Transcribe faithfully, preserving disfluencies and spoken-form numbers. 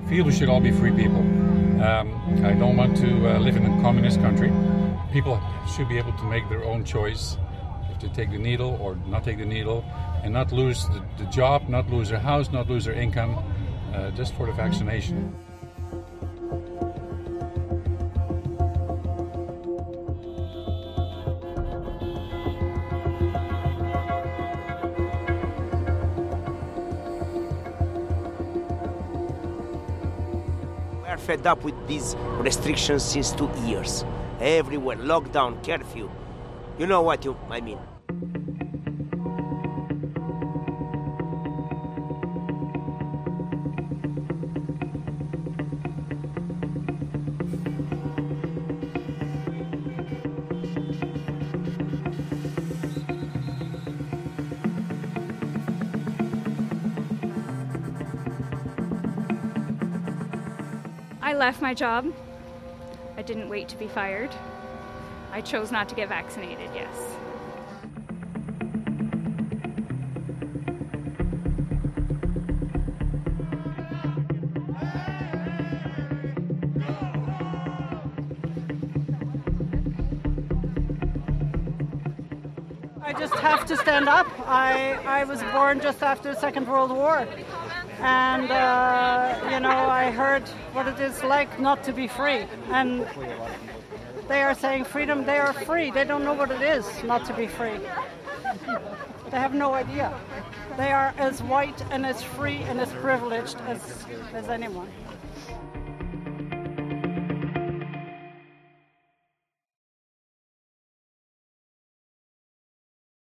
feel we should all be free people. Um, I don't want to uh, live in a communist country. People should be able to make their own choice if to take the needle or not take the needle, and not lose the, the job, not lose their house, not lose their income, uh, just for the vaccination. We are fed up with these restrictions since two years. Everywhere, lockdown, curfew. You know what you, I mean. I left my job. I didn't wait to be fired. I chose not to get vaccinated, yes. I just have to stand up. I, I was born just after the Second World War. And, uh, you know, I heard what it is like not to be free. And they are saying freedom, they are free. They don't know what it is not to be free. They have no idea. They are as white and as free and as privileged as, as anyone.